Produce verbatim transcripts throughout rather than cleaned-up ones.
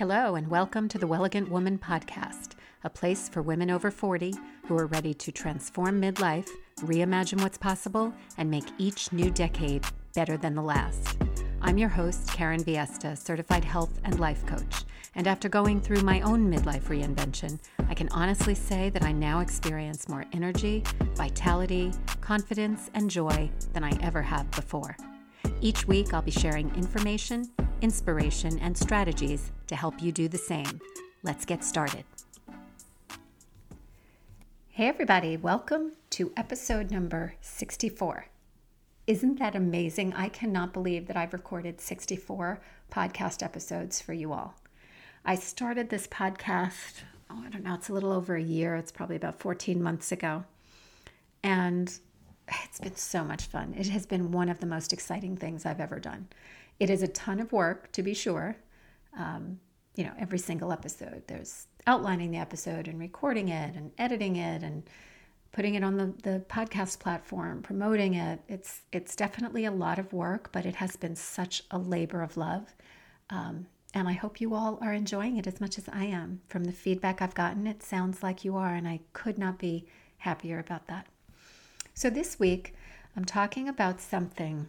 Hello, and welcome to the Welligant Woman Podcast, a place for women over forty who are ready to transform midlife, reimagine what's possible, and make each new decade better than the last. I'm your host, Karen Viesta, certified health and life coach. And after going through my own midlife reinvention, I can honestly say that I now experience more energy, vitality, confidence, and joy than I ever have before. Each week, I'll be sharing information, inspiration, and strategies to help you do the same. Let's get started. Hey, everybody. Welcome to episode number sixty-four. Isn't that amazing? I cannot believe that I've recorded sixty-four podcast episodes for you all. I started this podcast, oh, I don't know, it's a little over a year. It's probably about fourteen months ago. And it's been so much fun. It has been one of the most exciting things I've ever done. It is a ton of work, to be sure. Um, you know, every single episode, there's outlining the episode and recording it and editing it and putting it on the, the podcast platform, promoting it. It's it's definitely a lot of work, but it has been such a labor of love. Um, and I hope you all are enjoying it as much as I am. From the feedback I've gotten, it sounds like you are, and I could not be happier about that. So this week, I'm talking about something,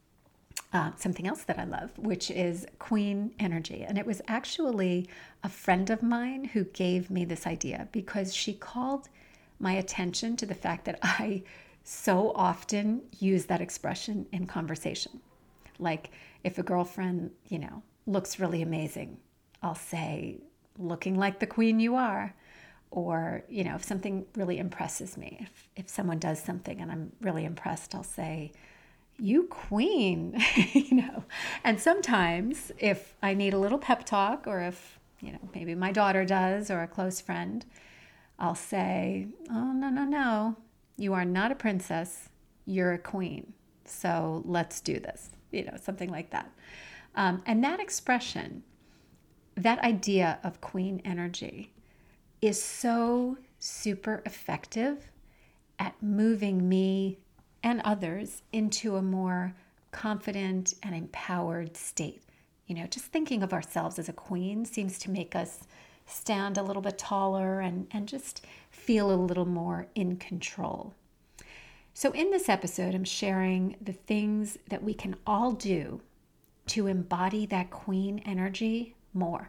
uh, something else that I love, which is queen energy. And it was actually a friend of mine who gave me this idea because she called my attention to the fact that I so often use that expression in conversation. Like if a girlfriend, you know, looks really amazing, I'll say, looking like the queen you are. Or, you know, if something really impresses me, if, if someone does something and I'm really impressed, I'll say, you queen, you know. And sometimes if I need a little pep talk, or if, you know, maybe my daughter does or a close friend, I'll say, oh, no, no, no, you are not a princess, you're a queen. So let's do this, you know, something like that. Um, and that expression, that idea of queen energy is so super effective at moving me and others into a more confident and empowered state. You know, just thinking of ourselves as a queen seems to make us stand a little bit taller and, and just feel a little more in control. So in this episode, I'm sharing the things that we can all do to embody that queen energy more.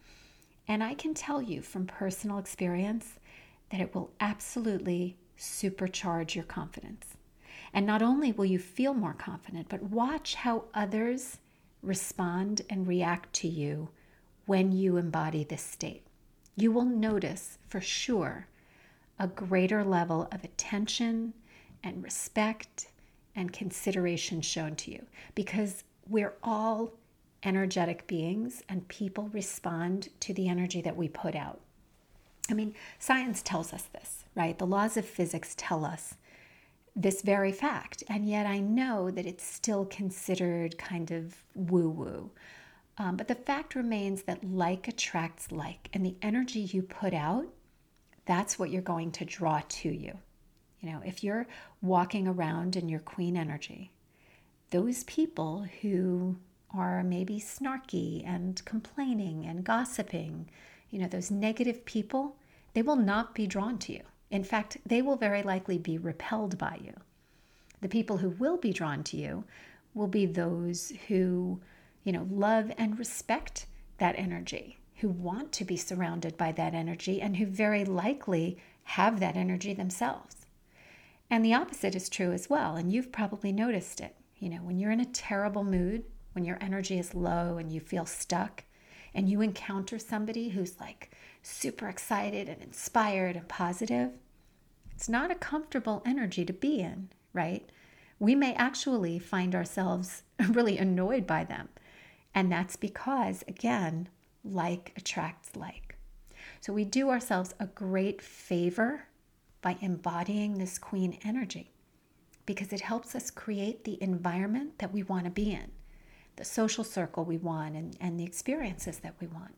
And I can tell you from personal experience that it will absolutely supercharge your confidence. And not only will you feel more confident, but watch how others respond and react to you when you embody this state. You will notice for sure a greater level of attention and respect and consideration shown to you, because we're all energetic beings and people respond to the energy that we put out. I mean, science tells us this, right? The laws of physics tell us this very fact, and yet I know that it's still considered kind of woo-woo. Um, but the fact remains that like attracts like, and the energy you put out, that's what you're going to draw to you. You know, if you're walking around in your queen energy, those people who are maybe snarky and complaining and gossiping, you know, those negative people, they will not be drawn to you. In fact, they will very likely be repelled by you. The people who will be drawn to you will be those who, you know, love and respect that energy, who want to be surrounded by that energy, and who very likely have that energy themselves. And the opposite is true as well, and you've probably noticed it. You know, when you're in a terrible mood, when your energy is low and you feel stuck, and you encounter somebody who's like super excited and inspired and positive, it's not a comfortable energy to be in, right? We may actually find ourselves really annoyed by them. And that's because, again, like attracts like. So we do ourselves a great favor by embodying this queen energy, because it helps us create the environment that we want to be in, the social circle we want, and, and the experiences that we want.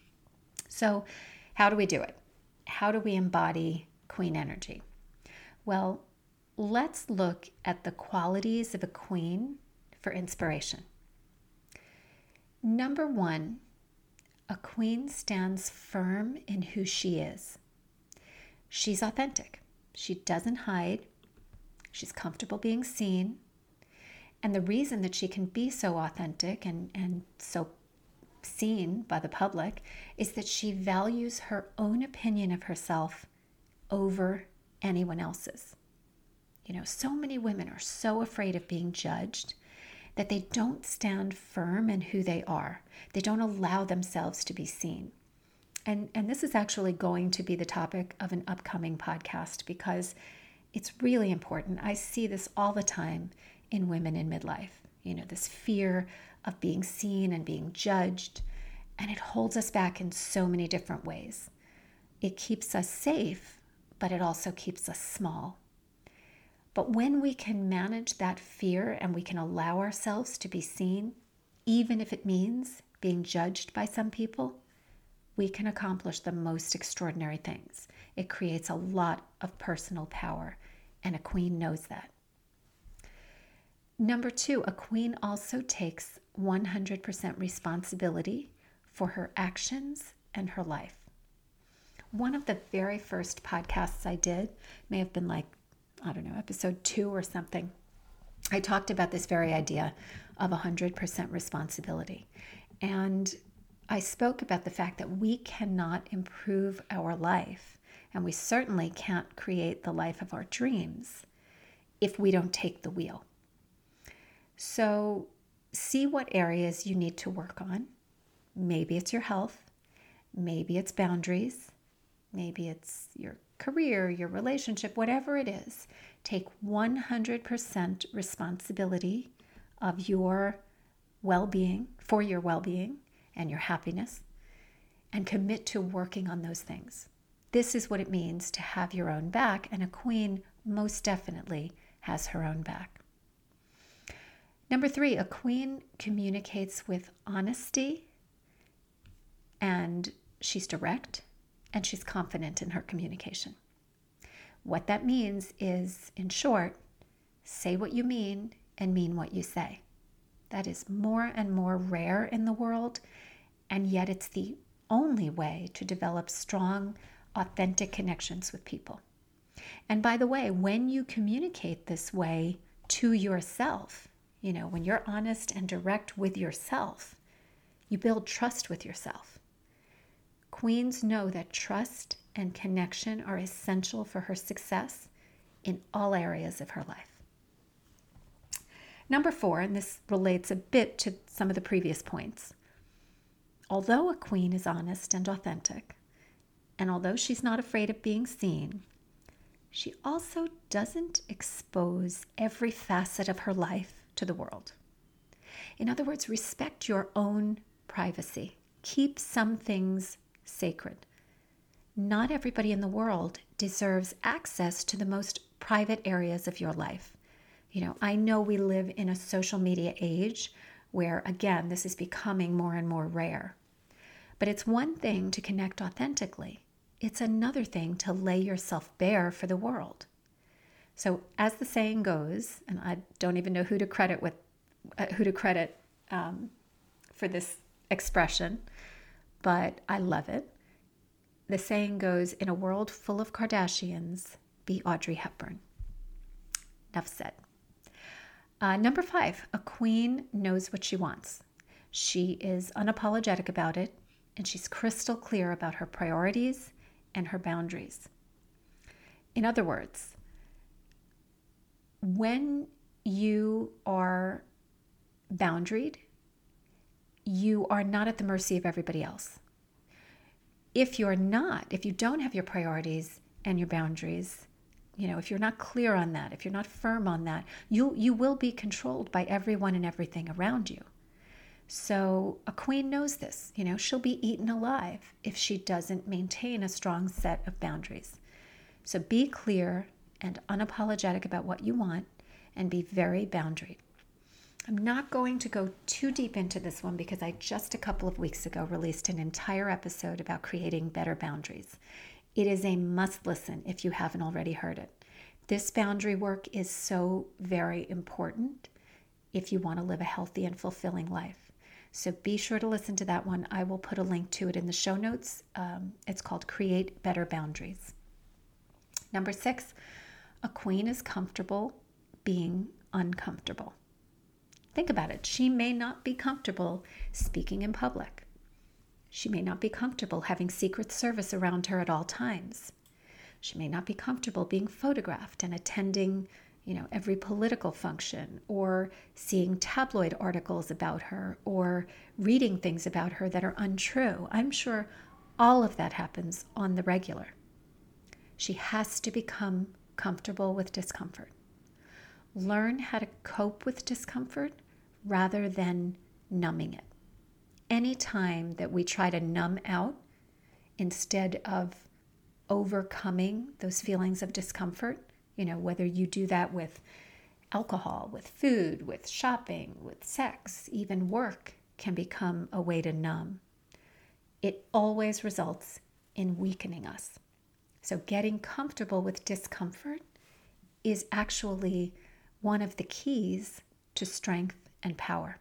So how do we do it? How do we embody queen energy? Well, let's look at the qualities of a queen for inspiration. Number one, A queen stands firm in who she is. She's authentic. She doesn't hide. She's comfortable being seen. And the reason that she can be so authentic and, and so seen by the public is that she values her own opinion of herself over anyone else's. You know, so many women are so afraid of being judged that they don't stand firm in who they are. They don't allow themselves to be seen. And, and this is actually going to be the topic of an upcoming podcast because it's really important. I see this all the time in women in midlife. You know, this fear of being seen and being judged, and it holds us back in so many different ways. It keeps us safe, but it also keeps us small. But when we can manage that fear and we can allow ourselves to be seen, even if it means being judged by some people, we can accomplish the most extraordinary things. It creates a lot of personal power, and a queen knows that. Number two, a queen also takes one hundred percent responsibility for her actions and her life. One of the very first podcasts I did, may have been like, I don't know, episode two or something, I talked about this very idea of one hundred percent responsibility. And I spoke about the fact that we cannot improve our life, and we certainly can't create the life of our dreams if we don't take the wheel. So see what areas you need to work on. Maybe it's your health, maybe it's boundaries, maybe it's your career, your relationship, whatever it is. Take one hundred percent responsibility of your well-being, for your well-being and your happiness, and commit to working on those things. This is what it means to have your own back, and a queen most definitely has her own back. Number three, a queen communicates with honesty, and she's direct, and she's confident in her communication. What that means is, in short, say what you mean and mean what you say. That is more and more rare in the world, and yet it's the only way to develop strong, authentic connections with people. And by the way, when you communicate this way to yourself, you know, when you're honest and direct with yourself, you build trust with yourself. Queens know that trust and connection are essential for her success in all areas of her life. Number four, and this relates a bit to some of the previous points. Although a queen is honest and authentic, and although she's not afraid of being seen, she also doesn't expose every facet of her life to the world. In other words, respect your own privacy. Keep some things sacred. Not everybody in the world deserves access to the most private areas of your life. You know, I know we live in a social media age where, again, this is becoming more and more rare. But it's one thing to connect authentically. It's another thing to lay yourself bare for the world. So as the saying goes, and I don't even know who to credit with, uh, who to credit um, for this expression, but I love it. The saying goes, in a world full of Kardashians, be Audrey Hepburn. Enough said. Uh, number five, a queen knows what she wants. She is unapologetic about it, and she's crystal clear about her priorities and her boundaries. In other words, when you are boundaried, you are not at the mercy of everybody else. If you're not, if you don't have your priorities and your boundaries, you know, if you're not clear on that, if you're not firm on that, you you will be controlled by everyone and everything around you. So a queen knows this, you know, she'll be eaten alive if she doesn't maintain a strong set of boundaries. So be clear and unapologetic about what you want and be very boundaried. I'm not going to go too deep into this one because I just a couple of weeks ago released an entire episode about creating better boundaries. It is a must listen if you haven't already heard it. This boundary work is so very important if you want to live a healthy and fulfilling life. So be sure to listen to that one. I will put a link to it in the show notes. Um, it's called Create Better Boundaries. Number six, a queen is comfortable being uncomfortable. Think about it. She may not be comfortable speaking in public. She may not be comfortable having Secret Service around her at all times. She may not be comfortable being photographed and attending, you know, every political function, or seeing tabloid articles about her, or reading things about her that are untrue. I'm sure all of that happens on the regular. She has to become comfortable with discomfort. Learn how to cope with discomfort rather than numbing it. Any time that we try to numb out instead of overcoming those feelings of discomfort, you know, whether you do that with alcohol, with food, with shopping, with sex, even work can become a way to numb. It always results in weakening us. So getting comfortable with discomfort is actually one of the keys to strength and power.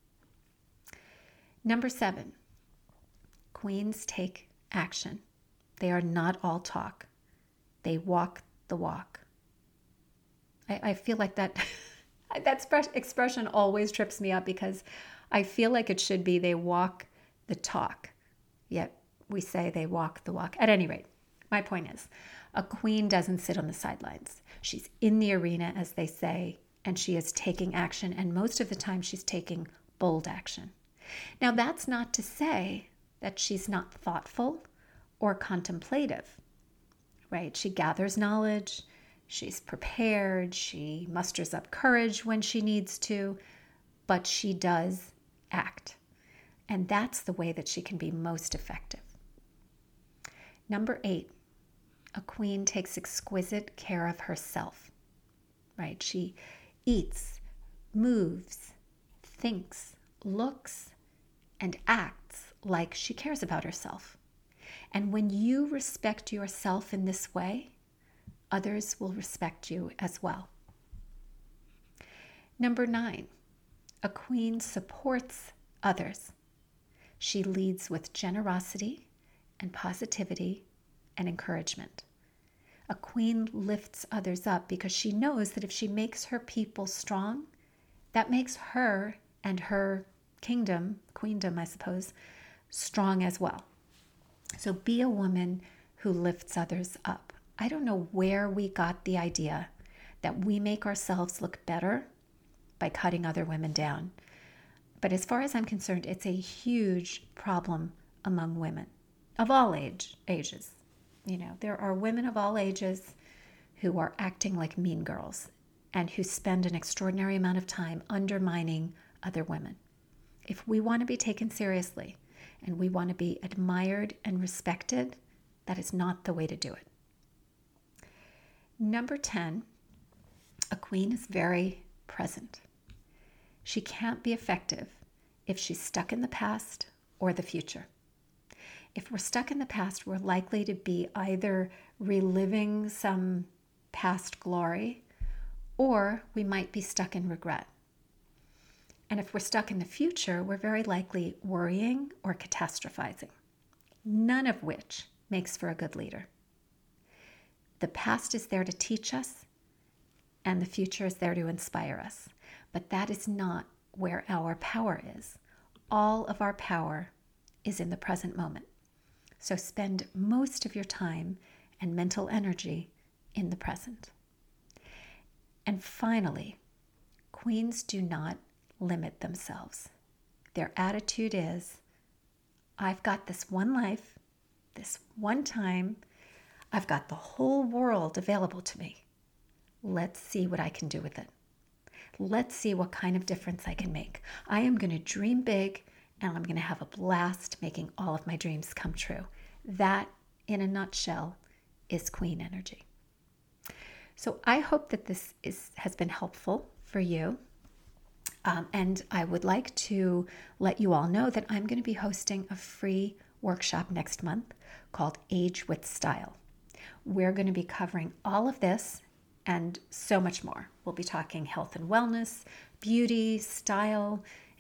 Number seven, queens take action. They are not all talk. They walk the walk. I, I feel like that, that expression always trips me up because I feel like it should be they walk the talk, yet we say they walk the walk. At any rate, my point is, a queen doesn't sit on the sidelines. She's in the arena, as they say, and she is taking action, and most of the time she's taking bold action. Now, that's not to say that she's not thoughtful or contemplative, right? She gathers knowledge, she's prepared, she musters up courage when she needs to, but she does act. And that's the way that she can be most effective. Number eight, a queen takes exquisite care of herself, right? She eats, moves, thinks, looks, and acts like she cares about herself. And when you respect yourself in this way, others will respect you as well. Number nine, a queen supports others. She leads with generosity and positivity and encouragement. A queen lifts others up because she knows that if she makes her people strong, that makes her and her kingdom, queendom, I suppose, strong as well. So be a woman who lifts others up. I don't know where we got the idea that we make ourselves look better by cutting other women down. But as far as I'm concerned, it's a huge problem among women of all age ages. You know, there are women of all ages who are acting like mean girls and who spend an extraordinary amount of time undermining other women. If we want to be taken seriously and we want to be admired and respected, that is not the way to do it. Number ten, a queen is very present. She can't be effective if she's stuck in the past or the future. If we're stuck in the past, we're likely to be either reliving some past glory or we might be stuck in regret. And if we're stuck in the future, we're very likely worrying or catastrophizing, none of which makes for a good leader. The past is there to teach us, and the future is there to inspire us. But that is not where our power is. All of our power is in the present moment. So spend most of your time and mental energy in the present. And finally, queens do not limit themselves. Their attitude is, I've got this one life, this one time, I've got the whole world available to me. Let's see what I can do with it. Let's see what kind of difference I can make. I am going to dream big and I'm going to have a blast making all of my dreams come true. That, in a nutshell, is queen energy. So I hope that this is has been helpful for you. Um, and I would like to let you all know that I'm going to be hosting a free workshop next month called Age with Style. We're going to be covering all of this and so much more. We'll be talking health and wellness, beauty, style,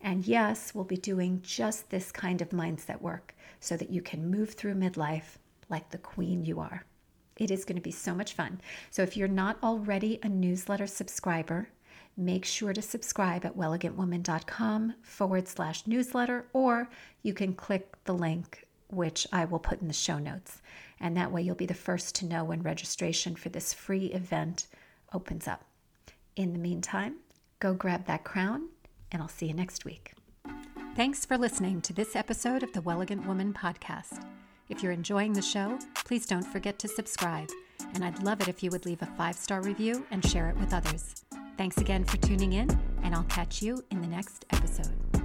And yes, we'll be doing just this kind of mindset work so that you can move through midlife like the queen you are. It is going to be so much fun. So if you're not already a newsletter subscriber, make sure to subscribe at wellegantwoman.com forward slash newsletter, or you can click the link, which I will put in the show notes. And that way you'll be the first to know when registration for this free event opens up. In the meantime, go grab that crown, and I'll see you next week. Thanks for listening to this episode of the Well Elegant Woman podcast. If you're enjoying the show, please don't forget to subscribe. And I'd love it if you would leave a five-star review and share it with others. Thanks again for tuning in, and I'll catch you in the next episode.